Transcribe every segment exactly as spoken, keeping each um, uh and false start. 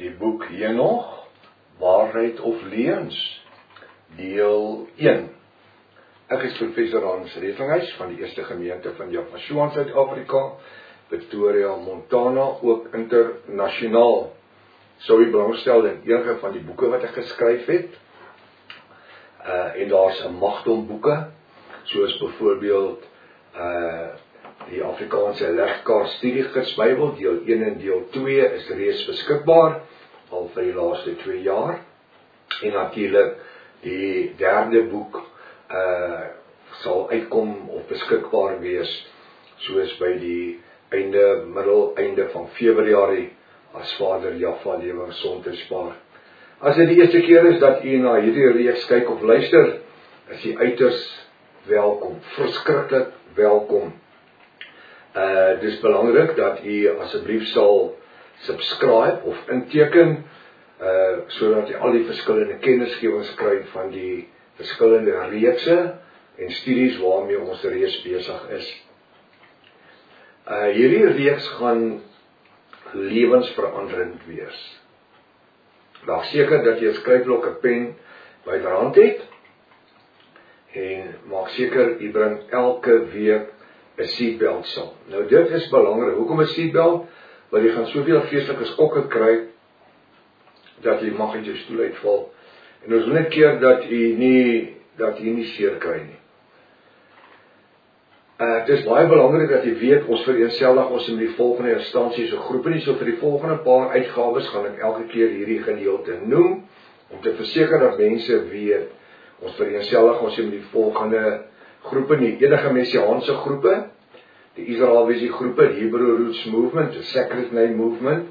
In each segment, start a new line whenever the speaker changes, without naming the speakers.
die boek Henog, Waarheid of Leuns, deel een. Ek is professor Hans Revenhuis van die Eerste Gemeente van Jaffa in Suid-Afrika, Pretoria, Montana, ook internasionaal. Sou u belangstel in enige van die boeke wat ek geskryf het, uh, en daar is 'n magdom boeke, soos byvoorbeeld uh, die Afrikaanse Legkaart Studiegids Bybel, deel een en deel twee is reeds beskikbaar, al vir die laaste twee jaar. En natuurlik die derde boek uh, sal uitkom of beskikbaar wees, soos by die einde, middel, einde van Februarie, as Vader Jaffa lewe gesond en spaar. As dit die eerste keer is dat u na hierdie reeks kyk of luister, is u uiters welkom, verskriklik welkom. Uh, dis belangrik dat u asseblief sal subscribe of inteken, uh, sodat u al die verskillende kennisgewings kry van die verskillende reekse en studies waarmee ons reeds besig is. Uh, hierdie reeks gaan lewensveranderend wees. Maak seker dat jy 'n skryfblok en pen byderhand het, en maak seker jy bring elke week 'n seatbelt saam. Nou dit is belangrik. Hoekom 'n seatbelt? Want jy gaan soveel geestelike skokke kry dat jy mag uit jou stoel uitval. En ons wil net keer dat jy nie dat jy nie seer kry nie. Uh, het is baie belangrik dat jy weet, ons vereenselwig ons in die volgende instansies so groepe nie, so vir die volgende paar uitgawes gaan ek elke keer hierdie gedeelte noem, om te verseker dat mense weet, ons vereenselwig ons in die volgende groepe nie, enige messiaanse groepe, die Israelvisie groepe, die Hebrew Roots Movement, die Sacred Name Movement.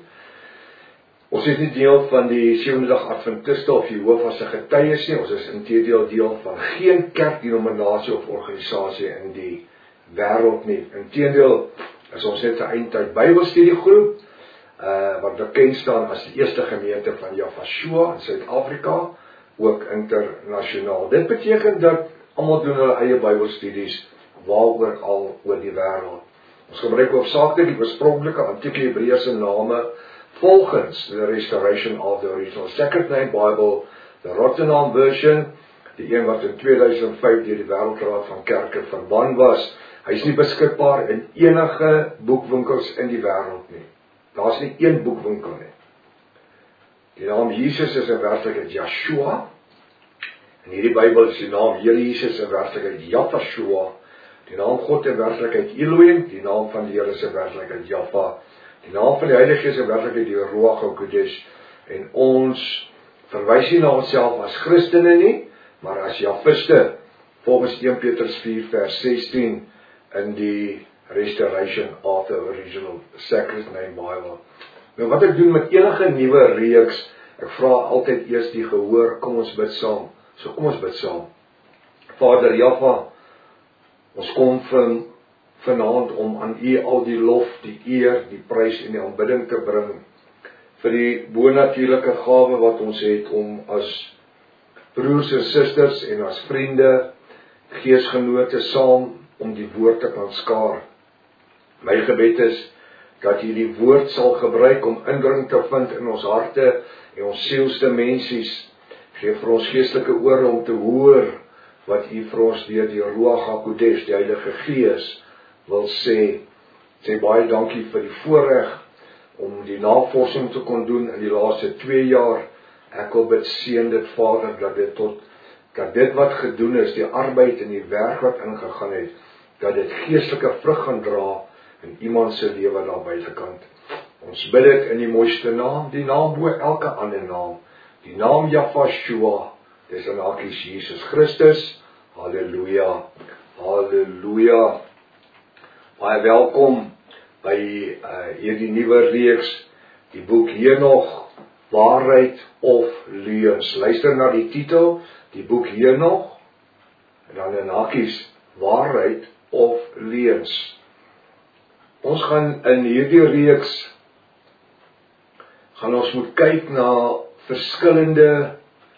Ons is nie deel van die Sewende-dag Adventiste of Jehovah's getuies nie, ons is inteendeel deel van geen kerkdenominasie of organisasie in die wêreld nie. Inteendeel is ons net 'n eindtyd Bybelstudiegroep, uh, wat bekend staan as die Eerste Gemeente van Jaffa in Suid-Afrika, ook internasionaal. Dit beteken dat almal doen hulle eie Bybelstudies waaroor al oor die wêreld. Ons gebruik hoofsaaklik die oorspronklike antieke Hebreëse name volgens the restoration of the original Sacred Name Bible, the Rotterdam version, die een wat in twee duisend vyf deur die Wêreldraad van Kerke verbân was. Hy is nie beskikbaar in enige boekwinkels in die wêreld nie. Daar is nie een boekwinkel nie. Die naam Jesus is in werklikheid Yeshua. In hierdie Bybel is die naam Here Jesus in werklikheid Jaffa. Die naam God in werklikheid Elohim, die naam van die Here is in werklikheid Jaffa. Die naam van die Heilige Gees in werklikheid die Ruach HaKodesh. En ons verwys nie na onsself as Christene nie, maar as Jaffiste, volgens Eerste Petrus vier vers sestien in die Restoration of the Original Sacred Name Bible. Nou wat ek doen met enige nuwe reeks, ek vra altyd eers die gehoor, kom ons bid saam. So kom ons bid saam. Vader Jaffa, ons kom van, vanaand om aan U al die lof, die eer, die prys en die aanbidding te bring, vir die bonatuurlike gawe wat ons het om as broers en susters en as vriende, geesgenote saam om die woord te kan skaar. My gebed is dat U die woord sal gebruik om indring te vind in ons harte en ons sielsdimensies. Geef vir ons geestelike ore om te hoor wat U vir ons deur die Ruach HaKodesh, die Heilige Gees, wil sê. Sê baie dankie vir die voorreg om die navorsing te kon doen in die laaste twee jaar. Ek wil bid, seën dit Vader, dat dit tot, dat dit wat gedoen is, die arbeid en die werk wat ingegaan het, dat dit geestelike vrug gaan dra in iemand se lewe daar buitekant. Ons bid dit in die mooiste naam, die naam bo elke ander naam, die naam Jaffa, dis in hakies Jesus Christus. Halleluja, halleluja. Baie welkom by uh, hierdie nuwe reeks, die boek Henog, Waarheid of Leuns. Luister na die titel, die boek Henog, en dan in hakies, Waarheid of Leuns. Ons gaan in hierdie reeks, gaan ons moet kyk na verskillende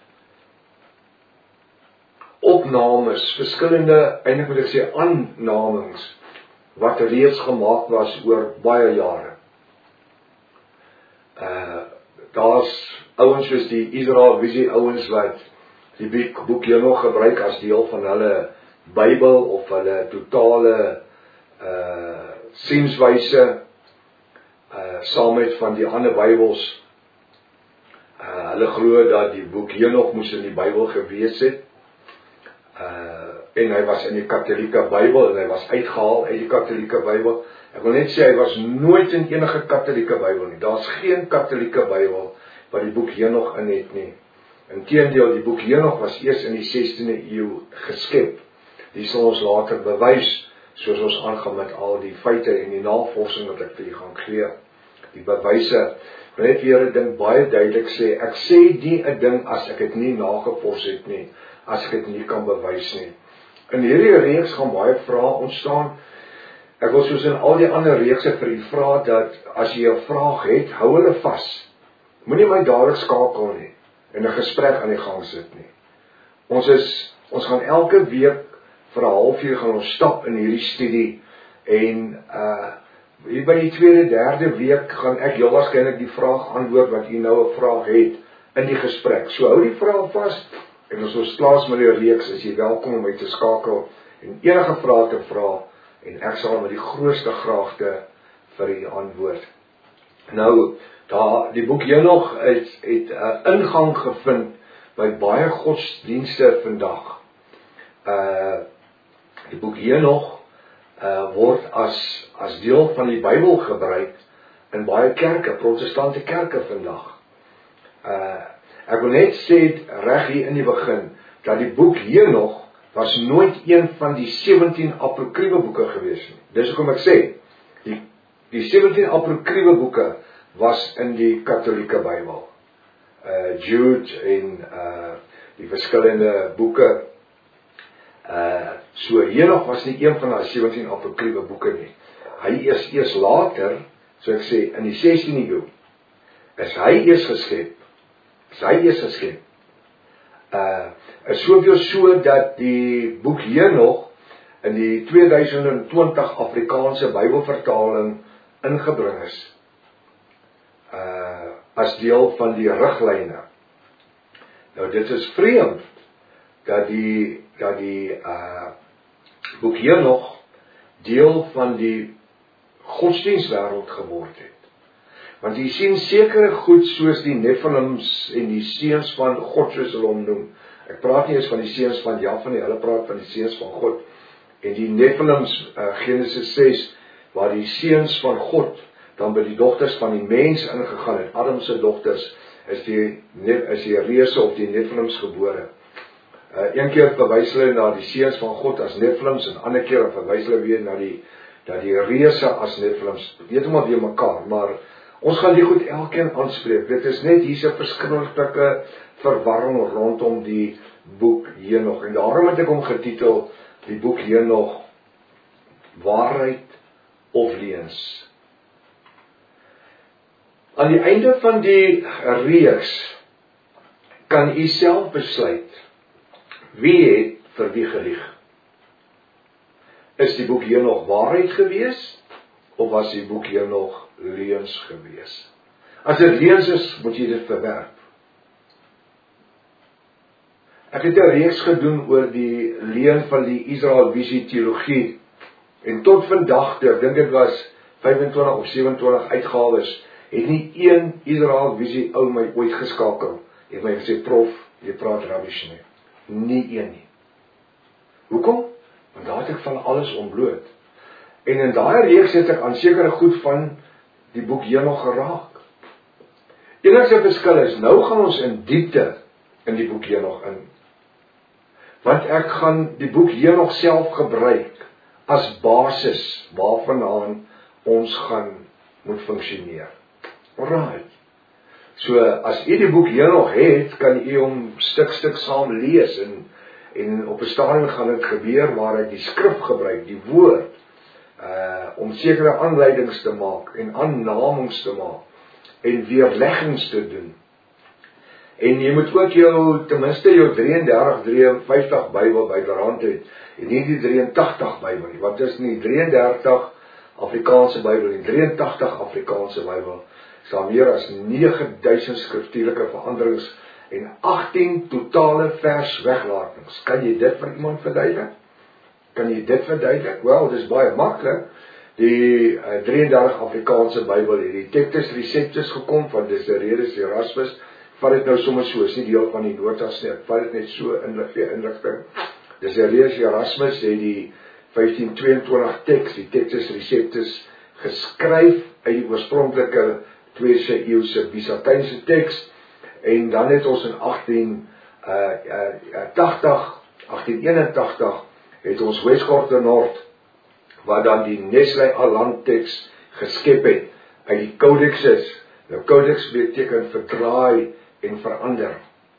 opnames, verskillende, eintlik moet ek sê, aannamings, wat reeds gemaak was oor baie jare. Uh, daar's ouens soos die Israel Visie ouens wat die boek, boek Henog gebruik as deel van hulle Bybel of hulle totale uh, sienswyse, uh, saam met van die ander Bybels. Uh, hulle glo dat die boek Henog moes in die Bybel gewees het, uh, en hy was in die katholieke Bybel, en hy was uitgehaal uit die katholieke Bybel. Ek wil net sê, hy was nooit in enige katholieke Bybel nie. Daar's geen katholieke Bybel wat die boek Henog in het nie. Inteendeel, die boek Henog was eers in die sestiende eeu geskep. Die sal ons later bewys, soos ons aangaan met al die feite en die navorsing wat ek vir julle gaan gee. Die bewyse, ek net weer 'n ding baie duidelik sê, ek sê nie 'n ding as ek dit nie nagevors het nie, as ek dit nie kan bewys nie. In hierdie reeks gaan baie vrae ontstaan. Ek wil soos in al die ander reekse vir u vra dat as jy 'n vraag het, hou hulle vas. Moenie my dadelik skakel nie en 'n gesprek aan die gang sit nie. Ons is ons gaan elke week vir 'n halfuur gaan ons stap in hierdie studie en uh hier by die tweede, derde week gaan ek heel waarskynlik die vraag antwoord wat u nou 'n vraag het in die gesprek. So hou die vraag vas en as ons klaar is met die reeks, is jy welkom om my te skakel en enige vrae te vra en ek sal met die grootste graagte vir u antwoord. Nou, daar die boek Henog het het 'n uh, ingang gevind by baie godsdienste vandag. Uh die boek Henog uh word as as deel van die Bybel gebruik in baie kerke, protestante kerke vandag. Uh ek wil net sê reg hier in die begin dat die boek Henog was nooit een van die sewentien apokriewe boeke gewees nie. Dis hoekom ek sê die die sewentien apokriewe boeke was in die katholieke Bybel. Uh Jude en uh die verskillende boeke. Uh so Henog was nie een van die sewentien apokriewe boeke nie. Hy is eers later, so ek sê, in die sestiende eeu, is hy eers geskep. Is hy eers geskep. Uh is soveel so dat die boek Henog in die tweeduisend twintig Afrikaanse Bybelvertaling ingebring is. Uh, as deel van die riglyne. Nou dit is vreemd dat die dat die uh, boek Henog deel van die godsdienstwêreld geword het. Want jy sien sekere goed soos die Nephilims en die seuns van God, soos hulle hom noem. Ek praat nie eens van die seuns van Java nie, hulle praat van die seuns van God. En die Nephilims, uh, Genesis ses, waar die seuns van God dan by die dogters van die mens ingegaan het. Adam se dogters is die is die reuse of die Nephilims gebore. Uh, een keer verwys hulle na die seuns van God as Nephilims en ander keer verwys hulle weer na die na die reuse as Nephilims. Weet hom maar weer mekaar, maar ons gaan die goed elkeen aanspreek. Dit is net hier's 'n verskriklike verwarring rondom die boek Henog en daarom het ek hom getitel die boek Henog waarheid of leuns. Aan die einde van die reeks kan u self besluit wie het vir wie gelieg. Is die boek Henog waarheid gewees of was die boek Henog leuns gewees? As dit leuns is, moet jy dit verwerp. Ek het 'n reeks gedoen oor die leuen van die Israel Visie teologie en tot vandag, ek dink dit was vyfentwintig of sewenentwintig uitgawes, het nie een Israel Visie ou my ooit geskakel. Het my gesê, prof, jy praat rubbish nie. Nie een nie. Hoekom? Want daar het ek van alles ontbloot. En in daai reeks het ek aan sekere goed van die boek Henog geraak. Enigste verskil is, nou gaan ons in diepte in die boek Henog in. Want ek gaan die boek Henog self gebruik as basis waarvandaan ons gaan moet funksioneer. Alright. So, as u die boek Henog het, kan u hom stuk stuk saam lees en, en op 'n stadium gaan dit gebeur waar ek die skrif gebruik, die woord, uh, om sekere aanleidings te maak en aannamings te maak en weerleggings te doen. En jy moet ook jou, ten minste jou drieëndertig, drieënvyftig Bybel byderhand het, en nie die drieëntagtig Bybel nie, want dit is nie drieëndertig Afrikaanse Bybel, die drieëntagtig Afrikaanse Bybel, daar meer as nege duisend skriftuurlike veranderings en agttien totale vers weglatings. Kan jy dit vir iemand verduidelik? Kan jy dit verduidelik? Wel, dit is baie maklik. Die uh, drieëndertig Afrikaanse Bybel het die Textus Receptus gekom van Desiderius Erasmus. Vat dit nou sommer so, is nie deel van die notas nie, vat dit net so in die inligting. Desiderius Erasmus het die vyftien tweeëntwintig teks, die Textus Receptus, geskryf uit die oorspronklike tweede eeuse Byzantynse teks, en dan het ons in agttien tachtig, agttien eenentachtig, het ons Westcott de Noord, wat dan die Nestle-Aland teks geskep het, uit die Codex is. Nou Codex beteken verdraai en verander.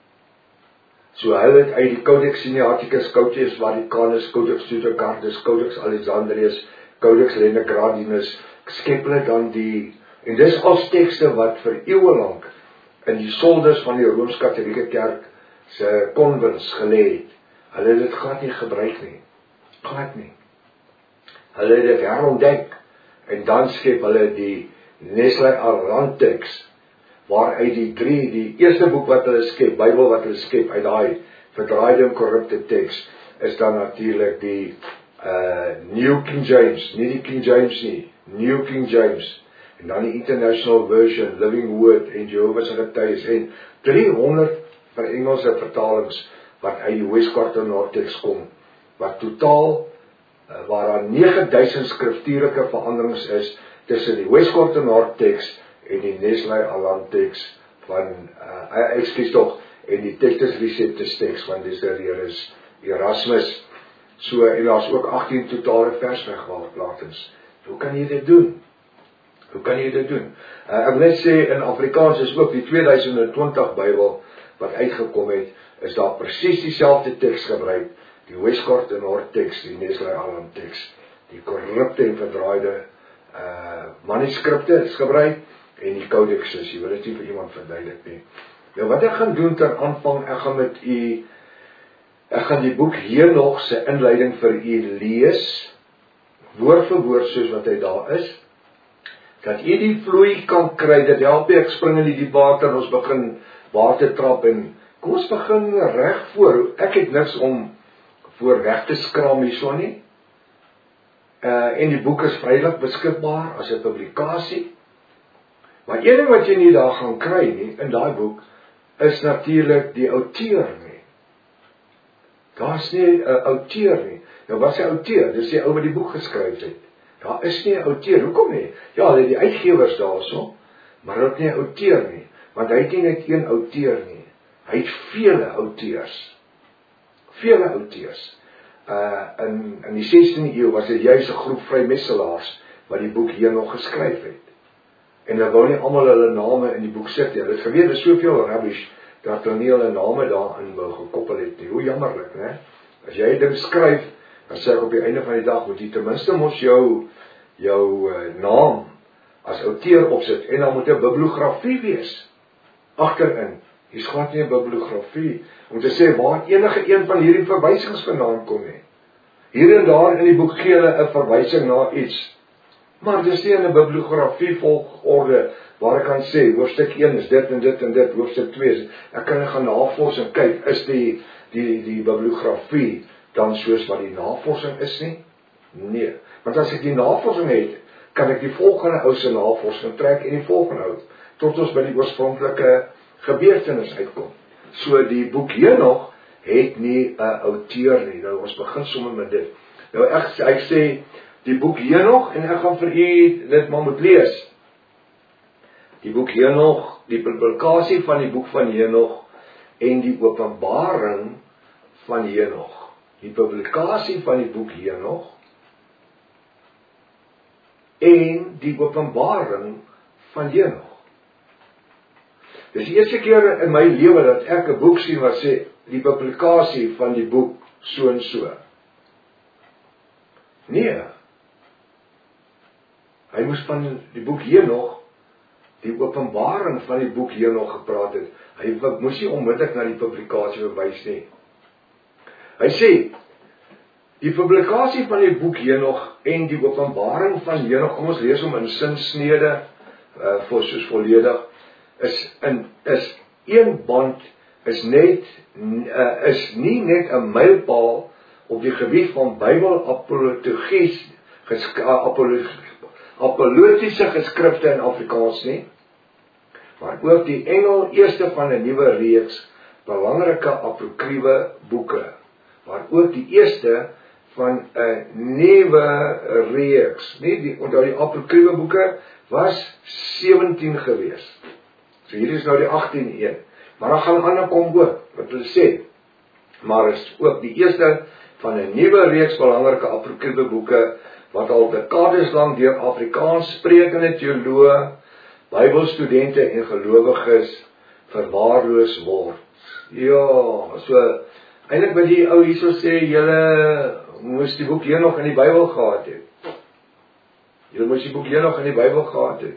So hulle het uit die Codex Sinaiticus, Codex Vaticanus, Codex Sudocardus, Codex Alexandrinus, Codex Leningradianus, skep hulle dan die, en dis als tekste wat vir eeue lank in die solders van die Rooms-Katholieke Kerk se konvents gelê het. Hulle het dit glad nie gebruik nie. Glad nie. Hulle het dit herontdek, en dan skep hulle die Nestle-Aland teks, waaruit die drie, die eerste boek wat hulle skep, Bybel wat hulle skep, uit daai verdraaide en korrupte teks, is dan natuurlik die uh, New King James, nie die King James nie, New King James, en dan die International Version, Living Word en Jehovah's Getuies, en driehonderd vir Engelse vertalings, wat uit die Westcott de Noord teks kom, wat totaal, uh, waar daar nege duisend skriftuurlike veranderings is, tussen die Westcott de Noord teks, en die Nestle-Aland teks, van, uh, ekskuus tog, en die Textus Receptus teks, van Desiderius Erasmus, so, en daar is ook agttien totale versweglatings. Hoe kan jy dit doen? Hoe kan jy dit doen? Uh, ek wil net sê, in Afrikaans is ook die tweeduisend twintig Bybel, wat uitgekom het, is daar presies dieselfde teks gebruik, die Westcott de Noord teks, die Nestle-Aland teks, die korrupte en verdraaide uh, manuskripte is gebruik, en die Codex is, jy wil dit nie vir iemand verduidelik nie. Nou wat ek gaan doen ter aanvang, ek gaan met u, ek gaan die boek Henoch se inleiding vir u lees, woord vir woord soos wat hy daar is, dat u die vloei kan kry, dat help ek spring in die water, en ons begin water trap, en kom ons begin reg voor, ek het niks om voor weg te skram hierso nie, uh, en die boek is vrylik beskikbaar as 'n publikasie, maar een ding wat jy nie daar gaan kry nie, in daai boek, is natuurlik die outeur nie. Daar is nie 'n outeur nie. Nou wat is 'n outeur? Dis die ou wat die boek geskryf het. Daar is nie 'n outeur. Hoekom nie? Ja, hulle het die uitgewers daarso, maar hulle het nie 'n outeur nie, want hy het nie net een outeur nie. Hy het vele auteurs. Vele auteurs. Uh in in die sestiende eeu was dit juis 'n groep vrymesselaars wat die boek Henoch geskryf het. En hulle wou nie almal hulle name in die boek sit nie. Hulle het geweet, er is soveel rubbish, dat hulle nie hulle name daarin wou gekoppel het nie. Hoe jammerlik, né? As jy 'n ding skryf, dan sê ek op die einde van die dag, moet jy ten minste mos jou, jou uh, naam as outeur opsit, en dan moet 'n bibliografie wees, agterin. Hier's glad nie 'n bibliografie, om te sê waar enige een van hierdie verwysings vandaan kom nie. Hier en daar in die boek gee hulle 'n verwysing na iets, maar dis nie in 'n bibliografie volgorde, waar ek kan sê, hoofstuk een is dit en dit en dit, hoofstuk twee is, ek kan gaan navors en kyk, is die, die, die bibliografie dan soos wat die navorsing is nie? Nee, want as ek die navorsing het, kan ek die volgende ou se navorsing trek, en die volgende ou, tot ons by die oorspronklike gebeurtenis uitkom. So die boek Henoch het nie 'n outeur nie. Nou ons begin sommer met dit. Nou ek, ek sê, die boek Henoch, en ek gaan vir u dit maar moet lees. Die boek Henoch, die publikasie van die boek van Henoch, en die openbaring van Henoch. Die publikasie van die boek Henoch, en die openbaring van Henoch. Dis die eerste keer in my lewe dat ek 'n boek sien wat sê, die publikasie van die boek so en so. Nee. Hy moes van die boek Henoch, die openbaring van die boek Henoch gepraat het. Hy moes nie onmiddellik na die publikasie verwys nie. Hy sê, die publikasie van die boek Henoch en die openbaring van Henoch, kom ons lees hom in sinsnede, uh, voor soos volledig, is, in, is een band, is net, uh, is nie net 'n mylpaal op die gebied van Bybel apologies, gesk, apologiese geskrifte in Afrikaans nie, maar ook die engel eerste van 'n nuwe reeks belangrike apokriewe boeke, maar ook die eerste van 'n nuwe reeks. Nie die onthou die apokriewe boeke was sewentien gewees. So hier is nou die achttiende een. Maar dan gaan ander kom ook, wat hulle sê. Maar is ook die eerste van 'n nuwe reeks belangrike apokriewe boeke wat al dekades lank deur Afrikaans sprekende teoloë, Bybelstudente en gelowiges verwaarloos word. Ja, so eintlik wat die ou hierso sê, julle moes die boek hier nog in die Bybel gehad het. Julle moes die boek hier nog in die Bybel gehad het.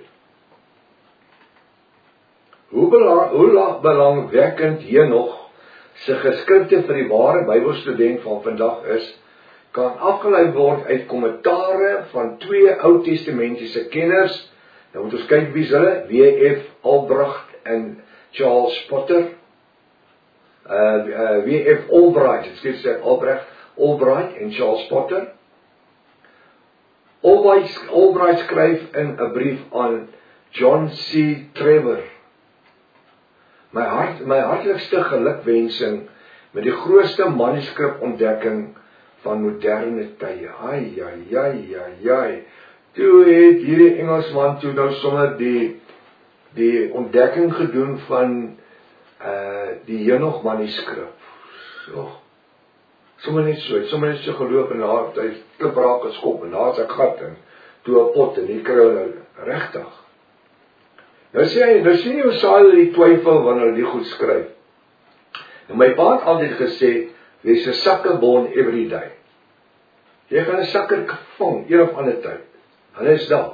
Hoe belang, hoe belangwekkend hier nog sy geskrifte vir die ware Bybelstudent van vandag is, kan afgelei word uit kommentare van twee Ou Testamentiese kenners. Nou moet ons kyk wie's hulle, W F Albrecht en Charles Potter. Uh, uh, W F Albright, excuse me, Albrecht, Albright en Charles Potter. Albright, Albright skryf in 'n brief aan John C. Trevor. My hart, my hartlikste gelukwensing met die grootste manuskripontdekking van moderne tye. Ai, ai, ai, ai, ai. Toe het hierdie Engelsman toe nou sommer die, die ontdekking gedoen van uh, die Henoch manuskrip. So, sommer net so, sommer net so geloop en daar het hy klipraak geskop en daar is 'n gat in, toe 'n pot en die kry nou regtig. Nou sê hy, nou sien jy hoe saai hulle die twyfel wanneer hulle die goed skryf. Nou my pa het altyd gesê, wees 'n sakkebon every day. Jy gaan 'n sakker vang, een of ander tyd. Hulle is daar.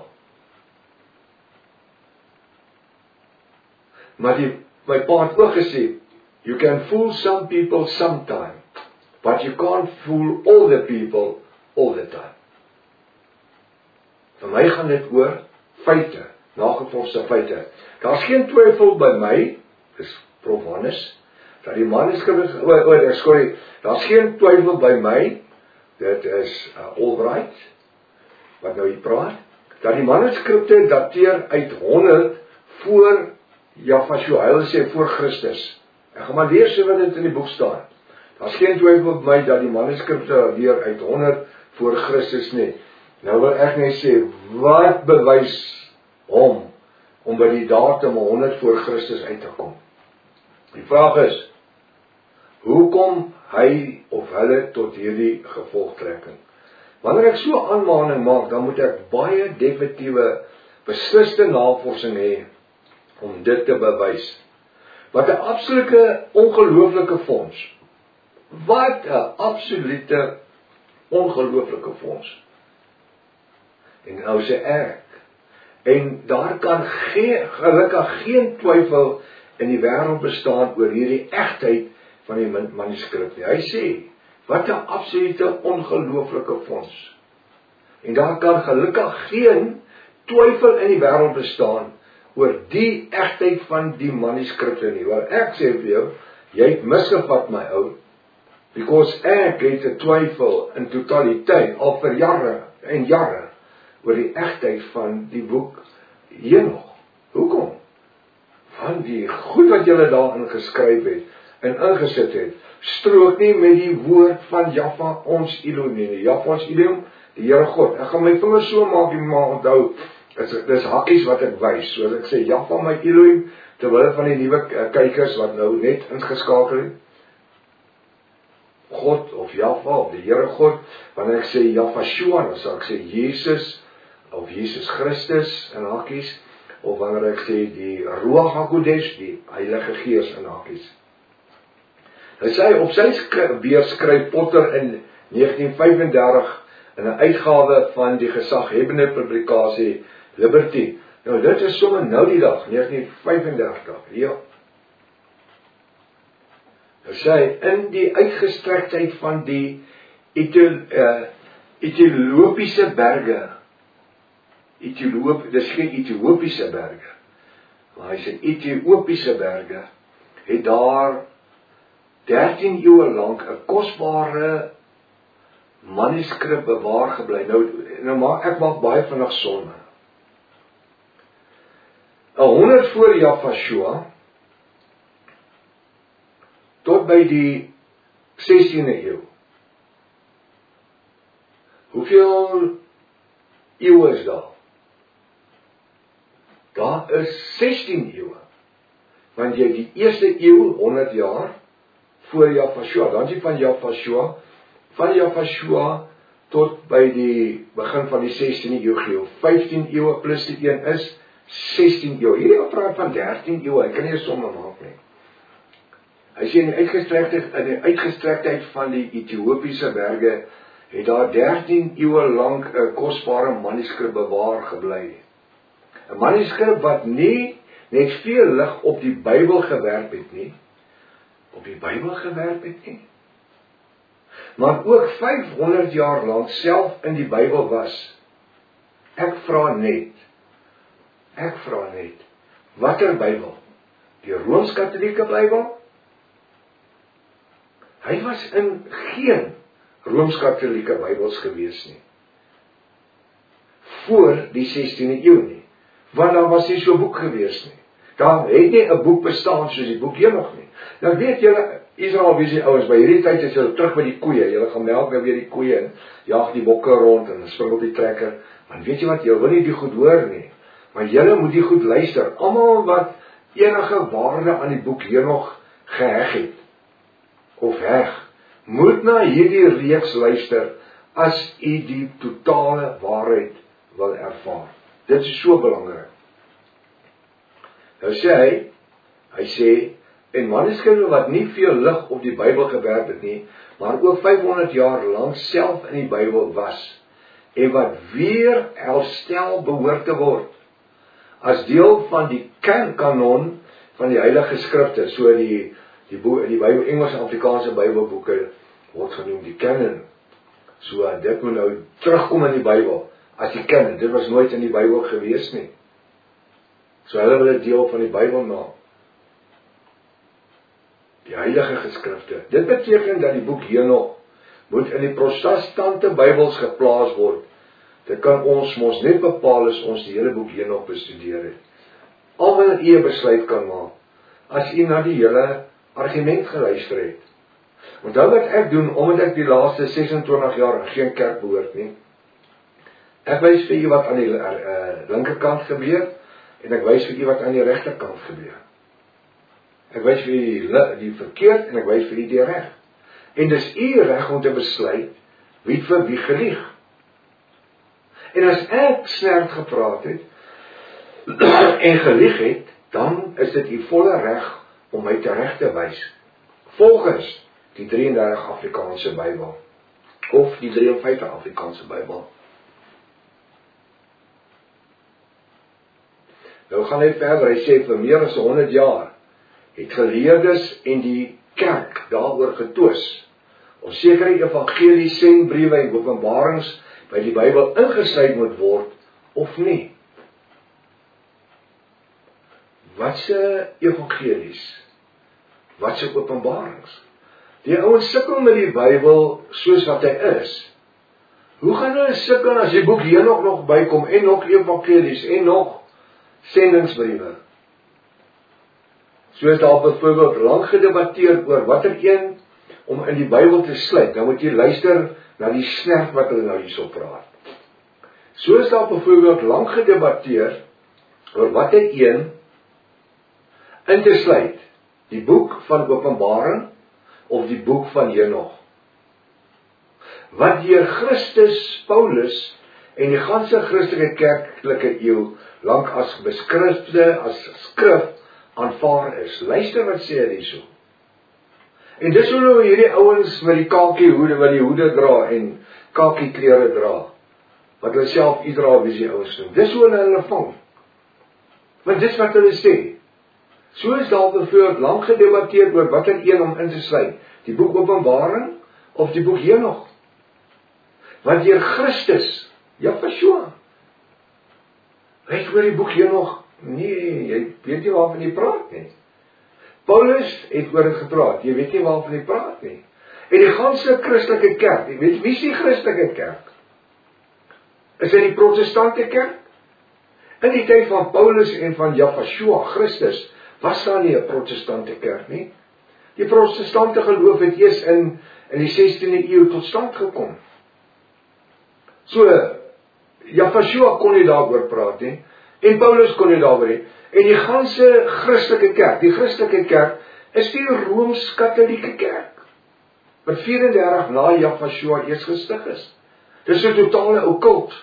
Maar die, my pa het ook gesê, you can fool some people sometime, but you can't fool all the people all the time. Vir my gaan dit oor feite, nagevolgde feite. Daar is geen twyfel by my, is Prof Hannes, dat die manuskrip, oor, oor, sorry, daar is geen twyfel by my, dit is uh, Albright, wat nou hier praat, dat die manuskripte dateer uit honderd voor Jafashua, hy wil sê voor Christus. Ek gaan maar lees wat dit in die boek staan. Daar is geen twyfel by my dat die manuskripte dateer uit honderd voor Christus nie. Nou wil ek net sê, wat bewys hom om by die datum honderd voor Christus uit te kom? Die vraag is, hoe kom hy of hulle tot hierdie gevolgtrekking? Wanneer ek so 'n aanmaning maak, dan moet ek baie definitiewe, besliste navorsing hê om dit te bewys. Wat 'n absolute ongelooflike fonds. Wat 'n absolute ongelooflike fonds. En nou sê ek, en daar kan geen, gelukkig geen twyfel in die wêreld bestaan oor hierdie egtheid van die manuskrip nie. Hy sê, wat 'n absolute ongelooflike fonds. En daar kan gelukkig geen twyfel in die wêreld bestaan oor die egtheid van die manuskripte nie. Wel, ek sê vir jou, jy het misgevat my ou, because ek het 'n twyfel in totaliteit al vir jare en jare oor die egtheid van die boek Henoch. Hoekom? Van die goed wat julle daarin geskryf het en ingesit het, strook nie met die woord van Jahwe ons Elohim nie. Jahwe ons Elohim, die Here God. Ek gaan my vingers so maak, maar onthou, dis, dis hakkies wat ek wys. So as ek sê Jahwe my Elohim, terwyl van die nuwe kykers wat nou net ingeskakel het, God of Jahwe of die Here God, wanneer ek sê Jahweshua, dan sal ek sê Jesus of Jesus Christus in hakkies, of wanneer ek sê die Ruach HaKodesh, die Heilige Gees in hakkies. Hy sê, op sy weer skryf Potter in negentien vyf en dertig in 'n uitgawe van die gesaghebende publikasie Liberty. Nou dit is sommer nou die dag, negentien vyf en dertig, ja. Hy sê, in die uitgestrektheid van die Ethiopiese berge, Ethiopië, dis geen Ethiopiese berge, maar hy sê Ethiopiese berge, het daar dertien eeue lank 'n kosbare manuskrip bewaar gebly. Nou, nou maak ek maak baie vinnig sonde. honderd voor Jafashua tot by die sestiende eeu. Hoeveel eeue is daar? Daar is sestien eeue. Want jy die eerste eeu, honderd jaar voor Jafashua, dan is jy van Jafashua, van Jafashua tot by die begin van die sestiende eeu gee, vyftien eeue plus die een is sestien eeue. Hierdie praat van dertien eeue, ek kan nie 'n somme maak nie. Hy sê in die uitgestrektheid, in die uitgestrektheid van die Ethiopiese berge, het daar dertien eeue lank 'n kosbare manuskrip bewaar gebly. 'n Manuskrip wat nie net veel lig op die Bybel gewerp het nie, op die Bybel gewerp het nie, maar ook vyfhonderd jaar lank self in die Bybel was. Ek vra net, ek vra net, watter Bybel? Die Rooms-Katolieke Bybel? Hy was in geen Rooms-Katolieke Bybels gewees nie, voor die sestiende eeu nie, want daar was nie so 'n boek gewees nie. Daar het nie 'n boek bestaan soos die boek Henog nie. Nou weet julle, Israel, wie is die ouens, by hierdie tyd is julle terug by die koeie, julle gaan melk nou weer die koeie en jaag die bokke rond en spring op die trekker, want weet jy wat, julle wil nie die goed hoor nie, maar julle moet die goed luister, almal wat enige waarde aan die boek Henog geheg het, of heg, moet na hierdie reeks luister, as u die totale waarheid wil ervaar. Dit is so belangrik. Nou sê hy, hy sê, en manuskripte wat nie veel lig op die Bybel gewerp het nie, maar ook vyfhonderd jaar lank self in die Bybel was, en wat weer herstel behoort te word, as deel van die kanon van die Heilige Skrifte, so die, die, boe, die Bybel, Engelse en Afrikaanse Bybelboeke word genoem die kanon, so dit moet nou terugkom in die Bybel, as die kanon, dit was nooit in die Bybel gewees nie, so hulle wil dit deel van die Bybel maak, die Heilige Geskrifte. Dit beteken dat die boek Henog moet in die protestante Bybels geplaas word. Dit kan ons mos net bepaal as ons die hele boek Henog bestudeer het. Al wil u 'n besluit kan maak, as u na die hele argument geluister het. Onthou wat ek doen, omdat ek die laaste sesentwintig jaar in geen kerk behoort nie. Ek wys vir u wat aan die uh, linkerkant gebeur, en ek wys vir u wat aan die regterkant gebeur. Ek wys vir die, die verkeerd en ek wys vir die reg. En dis u reg om te besluit wie vir wie gelieg. En as ek snerp gepraat het en gelieg het, dan is dit u volle reg om my tereg te wys. Volgens die drie en dertig Afrikaanse Bybel of die drie en vyftig Afrikaanse Bybel. Nou gaan hy verder, hy sê vir meer as honderd jaar het geleerdes en die kerk daaroor getwis, of sekere evangelies, sendbriewe en openbarings by die Bybel ingesluit moet word, of nie. Wat se evangelies? Wat se openbarings? Die ouens sukkel met die Bybel soos wat hy is. Hoe gaan hulle sukkel as die boek Henog nog bykom, en nog evangelies, en nog sendingsbriewe? So is daar byvoorbeeld lang gedebatteer oor watter een om in die Bybel te sluit. Nou moet jy luister na die snerp wat hulle nou hierso praat. So is daar byvoorbeeld lang gedebatteer oor watter een in te sluit. Die boek van Openbaring of die boek van Henog. Wat deur Christus, Paulus en die ganse Christelike kerklike eeu lank as beskrifte, as skrif aanvaar is. Luister wat sê hy hierso. En dis hoe nou hierdie ouens met die kakie hoede, wat die hoede dra en kakie klere dra, wat hulle self Israel visie ouens noem. Dis hoe hulle hulle vang. Want dis wat hulle sê. So is daar bijvoorbeeld lang gedebatteer oor wat er een om in te sluit. Die boek Openbaring of die boek Henog. Want deur Christus, Jafashua, Hy het oor die boek Henog, nee, jy weet nie waarvan jy praat nie. Paulus het oor dit gepraat, jy weet nie waarvan jy praat nie. En die ganse Christelike kerk, jy weet, wie is die Christelike kerk? Is dit die protestante kerk? In die tyd van Paulus en van Yahshua Christus, was daar nie 'n protestante kerk nie. Die protestante geloof het eers in, in die sestiende eeu tot stand gekom. So, Yahshua kon nie daaroor praat nie, en Paulus kon nie daaroor nie, en die ganse Christelike kerk, die Christelike kerk, is die Rooms-Katholieke kerk, wat vyf-en-dertig na Yahshua eers gestig is. Dis 'n totale okkult.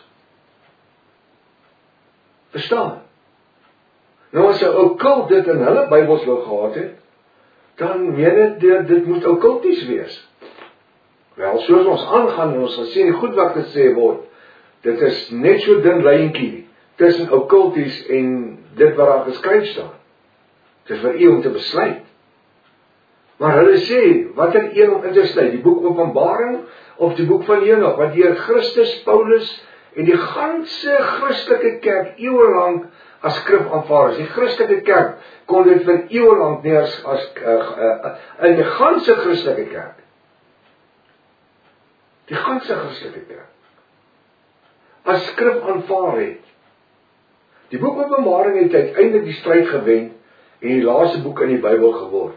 Verstaan? Nou as 'n okkult dit in hulle Bybels wil gehad het, dan meen dit, dit moet okkulties wees. Wel, soos ons aangaan en ons gaan sien die goed wat gesê word, dit is net so dun lyntjie tussen okkulties en dit wat daar geskryf staan. Dit is vir u om te besluit. Maar hulle sê, watter een om in te sluit, die boek Openbaring of die boek van Henog, wat deur Christus, Paulus en die ganse Christelike kerk eeuwenlang as skrif aanvaar is. Die Christelike kerk kon dit vir eeuwenlang nie as, as uh, uh, in die ganse Christelike kerk. Die ganse Christelike kerk as skrif aanvaar het. Die boek Openbaring het uiteindelik die stryd gewen en die laaste boek in die Bybel geword.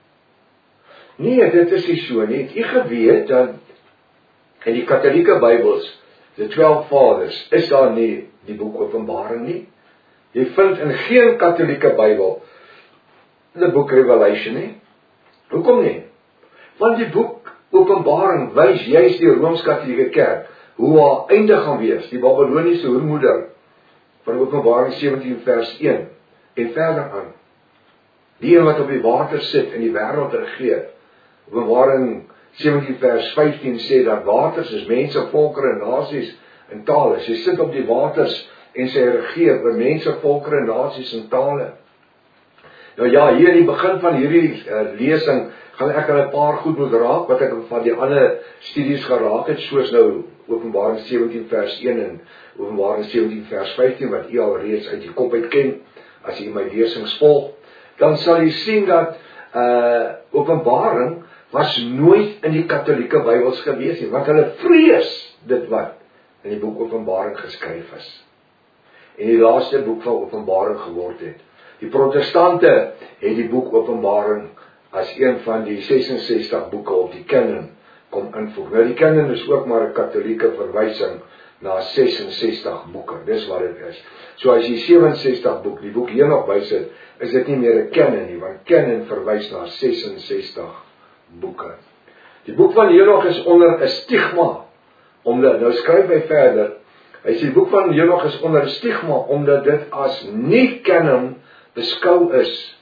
Nee, dit is nie so nie. Het jy geweet dat in die Katholieke Bybels, the twelve Fathers, is daar nie die boek Openbaring nie. Jy vind in geen Katholieke Bybel die boek Revelation nie. Hoekom nie? Want die boek Openbaring wys juist die Rooms-Katholieke kerk hoe haar einde gaan wees, die Babyloniese hoermoeder van Openbaring sewentien vers een en verder aan. Die een wat op die water sit en die wêreld regeer. Openbaring sewentien vers vyftien sê dat waters is mense, volkere, nasies en tale. Sy sit op die waters en sy regeer oor mense, volkere, nasies en tale. Nou ja, hier in die begin van hierdie uh, lesing gaan ek aan 'n paar goed moet raak wat ek van die ander studies geraak het, soos nou Openbaring sewentien vers een en Openbaring sewentien vers vyftien wat u al reeds uit die kop uit ken as u my lesings volg. Dan sal u sien dat uh, Openbaring was nooit in die Katholieke Bybels gewees nie, want hulle vrees dit wat in die boek Openbaring geskryf is. En die laaste boek van Openbaring geword het. Die protestante het die boek Openbaring as een van die sesensestig boeke op die canon kom invoeg. Nou die canon is ook maar 'n katholieke verwysing na sesensestig boeke, dis wat dit is. So as jy sewensestig boek, die boek hier nog bysit, is dit nie meer 'n canon nie, want canon verwys na sesensestig boeke. Die boek van Henog is onder 'n stigma, omdat, nou skryf hy verder, hy sê die boek van Henog is onder 'n stigma, omdat dit as nie canon beskou is.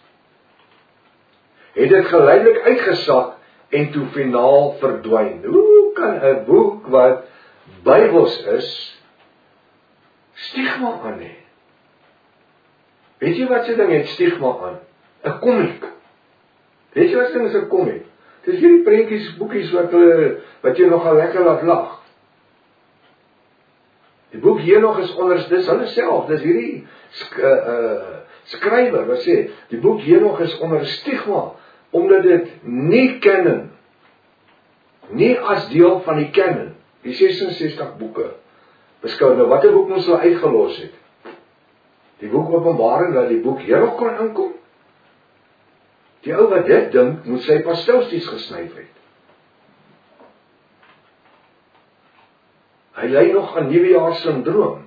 Het dit geleidelik uitgesak en toe finaal verdwyn. Hoe kan 'n boek wat Bybels is, stigma aan hê? Weet jy wat se ding het stigma aan? 'n Komiek. Weet jy wat se ding is 'n komiek? Dis hierdie prentjies, boekies wat hulle wat jy nogal lekker laat lag. Die boek hier nog is onder, dis hulle self, dis hierdie sk, uh, uh, skrywer wat sê, die boek hier nog is onder stigma, omdat dit nie canon, nie as deel van die canon, die sesensestig boeke beskou. Nou wat 'n boek moes hulle uitgelos het? Die boek Openbaring, dat die boek hier nog kon inkom? Die ou wat dit dink, moet sy pastelsties gesnyf het. Hy ly nog aan nuwejaarssindroom.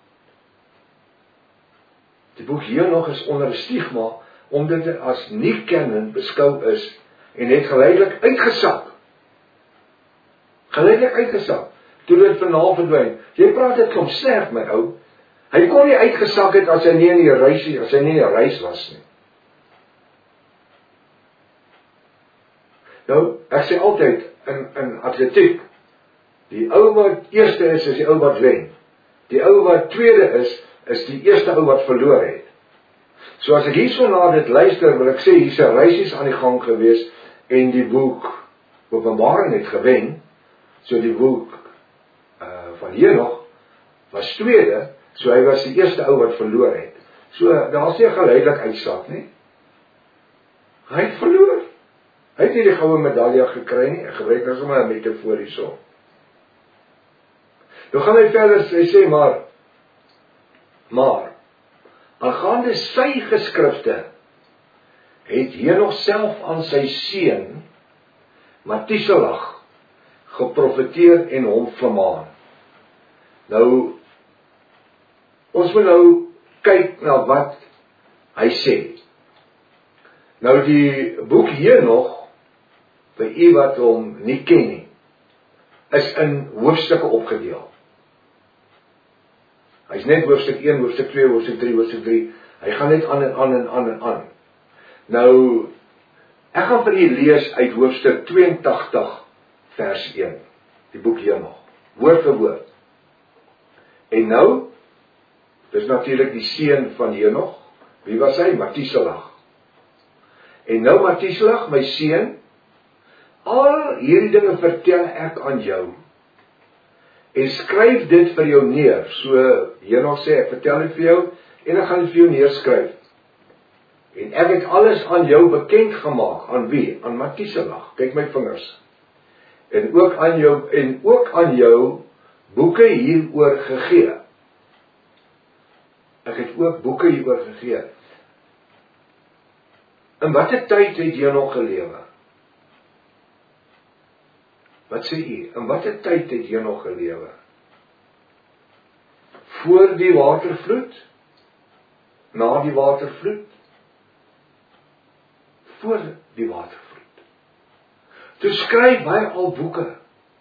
Die boek hier nog is onder stigma, omdat dit as nie canon beskou is, en het geleidelik uitgesak. Geleidelik uitgesak, toe dit finaal verdwyn. Jy praat dit klomp sterk, my ou. Hy kon nie uitgesak het as hy nie in die reis, as hy nie in die reis was nie. Nou, ek sê altyd, in, in atletiek, die ou wat eerste is, is die ou wat wen. Die ou wat tweede is, is die eerste ou wat verloor het. So as ek hierso na dit luister, wil ek sê, hier's 'n reisies aan die gang gewees, en die boek Openbaring het gewen, so die boek uh, van hier nog, was tweede, So hy was die eerste ou wat verloor het. So daar is nie 'n geleidelik uitslag nie. Hy het verloor. Hy het nie die goue medalje gekry nie. Ek gebruik nou sommer 'n metafoor hierso. Nou gaan hy verder, hy sê maar maar aangaande sy geskrifte het Henog self aan sy seun Matusalag geprofeteer en hom vermaan. Nou ons moet nou kyk na wat hy sê. Nou die boek Henog, vir u wat hom nie ken nie, is in hoofstukke opgedeel. Hy is net hoofstuk een, hoofstuk twee, hoofstuk drie, hoofstuk drie. Hy gaan net aan en aan en aan en aan. Nou, ek gaan vir u lees uit hoofstuk tweeëntagtig vers een, die boek Henog, woord vir woord. En nou, dis natuurlik die seun van Henog. Wie was hy? Matusalag. En nou Matusalag, my seun, al hierdie dinge vertel ek aan jou, en skryf dit vir jou neer. So Henog sê, ek vertel dit vir jou, en ek gaan dit vir jou neerskryf. En ek het alles aan jou bekend gemaak. Aan wie? Aan Matusalag. Kyk my vingers. En ook aan jou, en ook aan jou boeke hieroor gegee. Ek het ook boeke hieroor gegee. In watter tyd het Henog gelewe? Wat sê u? In watter tyd het Henog gelewe? Voor die watervloed? Na die watervloed? Voor die watervloed. Toe skryf hy al boeke.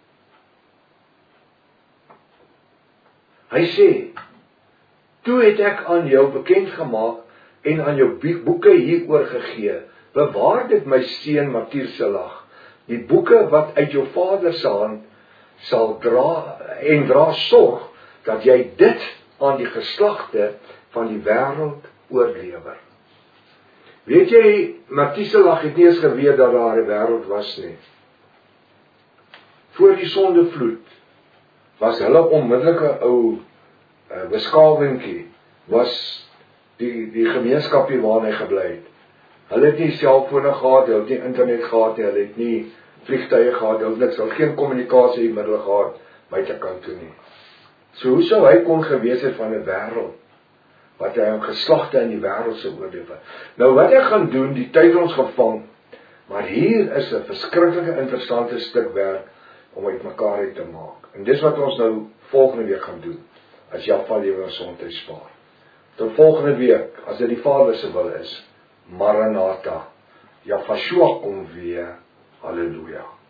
Hy sê, toe het ek aan jou bekend gemaak en aan jou boeke hieroor gegee. Bewaar dit my seun Matusalag, die boeke wat uit jou vader se hand sal dra en dra sorg dat jy dit aan die geslagte van die wêreld oorlewer. Weet jy, Matusalag het nie eens geweet dat daar 'n wêreld was nie. Voor die sondevloed was hulle onmiddellike ou uh, beskawingkie, was die, die gemeenskapie waarin hy gebly het. Hulle het nie selfone gehad, hulle het nie internet gehad nie, hulle het nie vliegtuie gehad, hulle het niks, hulle het geen kommunikasie middele gehad, buitekant toe nie. So hoe sou hy kon gewees het van 'n wêreld, wat hy aan geslagte in die wêreld se oorleef? Nou wat ek gaan doen, die tyd ons gevang, maar hier is 'n verskriklike interessante stuk werk om uit mekaar uit te maak. En dis wat ons nou volgende week gaan doen, as Jaffa lewe en gesondheid spaar. Tot volgende week, as dit die Vader se wil is, Maranatha, Jaffa kom weer, halleluja.